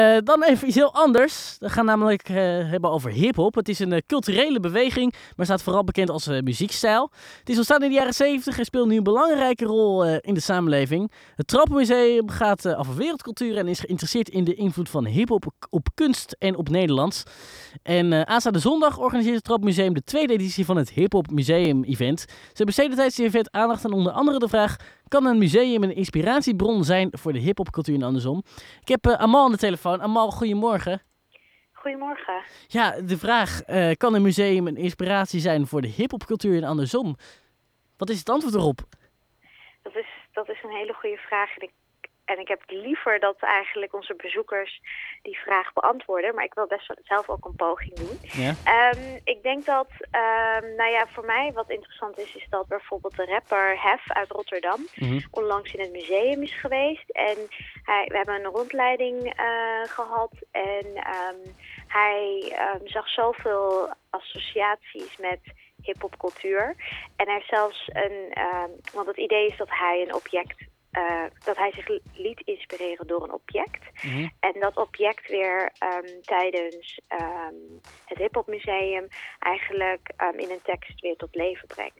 Dan even iets heel anders. We gaan namelijk hebben over hip-hop. Het is een culturele beweging, maar staat vooral bekend als muziekstijl. Het is ontstaan in de jaren 70 en speelt nu een belangrijke rol in de samenleving. Het Tropenmuseum gaat over wereldcultuur en is geïnteresseerd in de invloed van hip-hop op kunst en op Nederlands. En aanstaande zondag organiseert het Tropenmuseum de tweede editie van het Hip-Hop Museum Event. Ze besteden tijdens het event aandacht aan onder andere de vraag: kan een museum een inspiratiebron zijn voor de hip-hopcultuur en andersom? Ik heb Amal aan de telefoon. Amal, goedemorgen. Goedemorgen. Ja, de vraag, kan een museum een inspiratie zijn voor de hip-hopcultuur en andersom? Wat is het antwoord erop? Dat is een hele goede vraag. En ik heb liever dat eigenlijk onze bezoekers die vraag beantwoorden. Maar ik wil best zelf ook een poging doen. Ja. Ik denk dat, voor mij wat interessant is dat bijvoorbeeld de rapper Hef uit Rotterdam onlangs in het museum is geweest. En we hebben een rondleiding gehad. En hij zag zoveel associaties met hip-hopcultuur. En hij heeft zelfs want het idee is dat hij een object... dat hij zich liet inspireren door een object. En dat object weer tijdens het Hip-Hop Museum eigenlijk in een tekst weer tot leven brengt.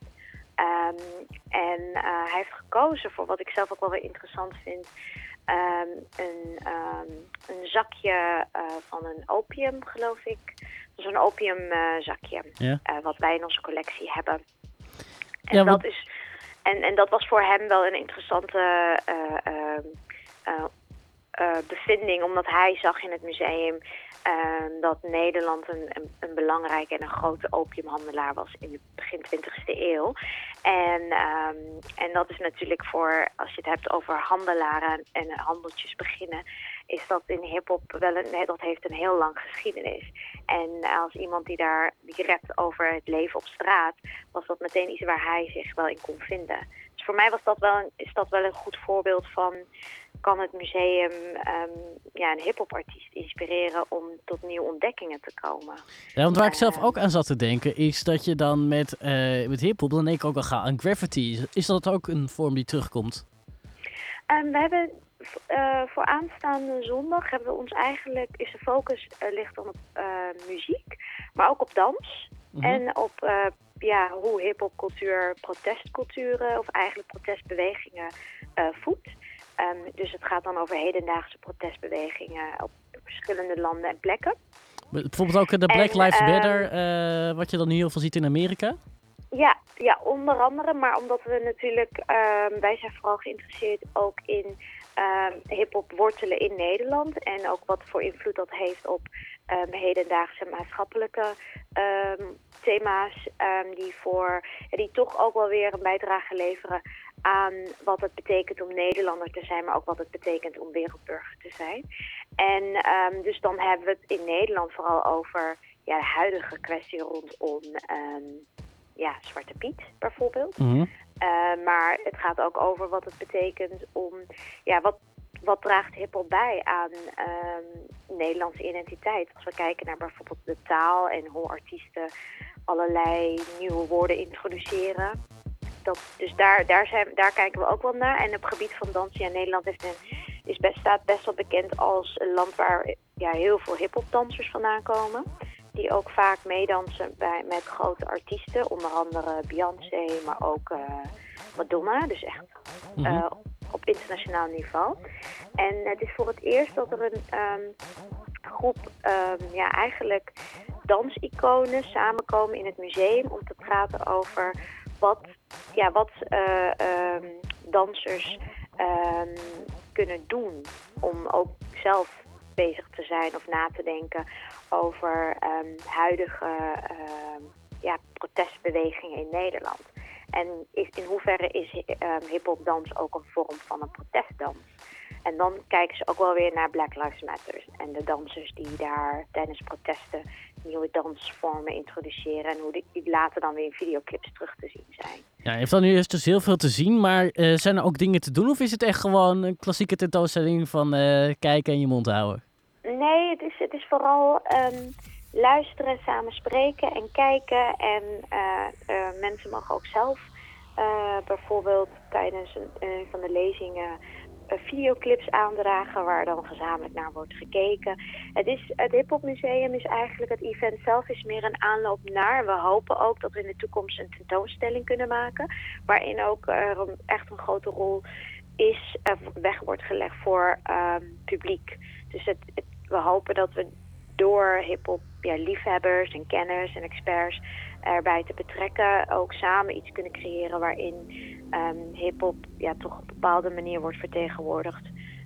Hij heeft gekozen voor wat ik zelf ook wel weer interessant vind. Een zakje van een opium, geloof ik. Dus een opiumzakje. Wat wij in onze collectie hebben. En dat is... En dat was voor hem wel een interessante bevinding, omdat hij zag in het museum dat Nederland een belangrijke en een grote opiumhandelaar was in de begin 20e eeuw. En dat is natuurlijk voor, als je het hebt over handelaren en handeltjes beginnen, is dat in hiphop dat heeft een heel lang geschiedenis. En als iemand die rapt over het leven op straat, was dat meteen iets waar hij zich wel in kon vinden. Dus voor mij is dat wel een goed voorbeeld van: kan het museum een hiphopartiest inspireren om tot nieuwe ontdekkingen te komen? Ja, want waar ik zelf ook aan zat te denken, is dat je dan met hiphop, dan denk ik ook al gauw aan graffiti. Is dat ook een vorm die terugkomt? We hebben voor aanstaande zondag hebben we ons is de focus ligt dan op muziek, maar ook op dans. En op hoe hiphopcultuur protestculturen of eigenlijk protestbewegingen voedt. Dus het gaat dan over hedendaagse protestbewegingen op verschillende landen en plekken. Bijvoorbeeld ook de Black Lives Matter, wat je dan heel veel ziet in Amerika? Ja, onder andere. Maar omdat we natuurlijk, wij zijn vooral geïnteresseerd ook in hiphop wortelen in Nederland. En ook wat voor invloed dat heeft op hedendaagse maatschappelijke thema's. Die toch ook wel weer een bijdrage leveren aan wat het betekent om Nederlander te zijn, maar ook wat het betekent om wereldburger te zijn. En dus dan hebben we het in Nederland vooral over de huidige kwestie rondom Zwarte Piet bijvoorbeeld. Maar het gaat ook over wat het betekent om, wat draagt hiphop bij aan Nederlandse identiteit. Als we kijken naar bijvoorbeeld de taal en hoe artiesten allerlei nieuwe woorden introduceren. Dus daar kijken we ook wel naar. En op het gebied van dansen, Nederland staat best wel bekend als een land waar heel veel hiphopdansers vandaan komen. Die ook vaak meedansen met grote artiesten. Onder andere Beyoncé, maar ook Madonna. Dus echt op internationaal niveau. En het is voor het eerst dat er een groep eigenlijk dansiconen samenkomen in het museum om te praten over wat dansers kunnen doen om ook zelf bezig te zijn of na te denken over huidige protestbewegingen in Nederland. En in hoeverre is hiphopdans ook een vorm van een protestdans? En dan kijken ze ook wel weer naar Black Lives Matter en de dansers die daar tijdens protesten nieuwe dansvormen introduceren en hoe die later dan weer in videoclips terug te zien zijn. Ja, heeft dan nu dus heel veel te zien, maar zijn er ook dingen te doen of is het echt gewoon een klassieke tentoonstelling van kijken en je mond houden? Nee, het is vooral luisteren, samen spreken en kijken. En mensen mogen ook zelf bijvoorbeeld tijdens een van de lezingen videoclips aandragen waar dan gezamenlijk naar wordt gekeken. Het Hip-Hop Museum is eigenlijk, het event zelf is meer een aanloop naar. We hopen ook dat we in de toekomst een tentoonstelling kunnen maken, waarin ook echt een grote rol is, weg wordt gelegd voor publiek. Dus we hopen dat we door hip-hop liefhebbers en kenners en experts erbij te betrekken ook samen iets kunnen creëren waarin hip-hop toch op een bepaalde manier wordt vertegenwoordigd,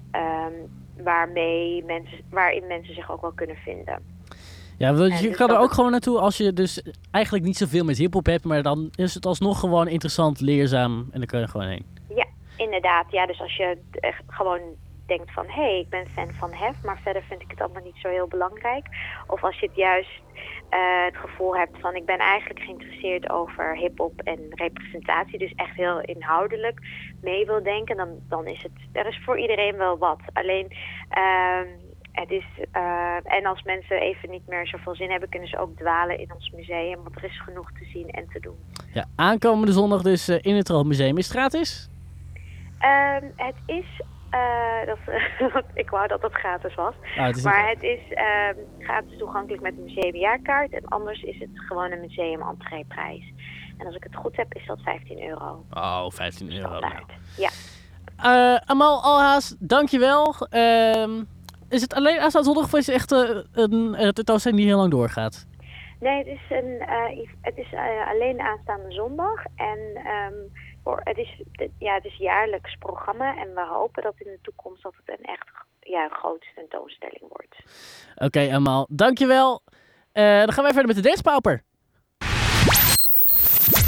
waarin mensen zich ook wel kunnen vinden. Ja, je kan er ook gewoon naartoe als je dus eigenlijk niet zoveel met hiphop hebt, maar dan is het alsnog gewoon interessant, leerzaam en dan kun je gewoon heen. Ja, inderdaad. Ja, dus als je echt gewoon denkt van, hé, ik ben fan van Hef, maar verder vind ik het allemaal niet zo heel belangrijk. Of als je het juist het gevoel hebt van, ik ben eigenlijk geïnteresseerd over hiphop en representatie, dus echt heel inhoudelijk mee wil denken, dan is er is voor iedereen wel wat. Alleen, het is, en als mensen even niet meer zoveel zin hebben, kunnen ze ook dwalen in ons museum, want er is genoeg te zien en te doen. Ja, aankomende zondag dus in het Tropenmuseum. Is het gratis? Het is... ik wou dat het gratis was. Het is gratis toegankelijk met een museumjaarkaart. En anders is het gewoon een museum-entreeprijs. En als ik het goed heb, is dat €15. Oh, €15. Ja. Amal Alhaas, dankjewel. Is het alleen aanstaande zondag of is het echt een tentoonstelling die heel lang doorgaat? Nee, het is alleen aanstaande zondag. En het is jaarlijks programma. En we hopen dat in de toekomst dat het een echt grote tentoonstelling wordt. Oké, Amal, dankjewel. Dan gaan wij verder met de Dance Pauper.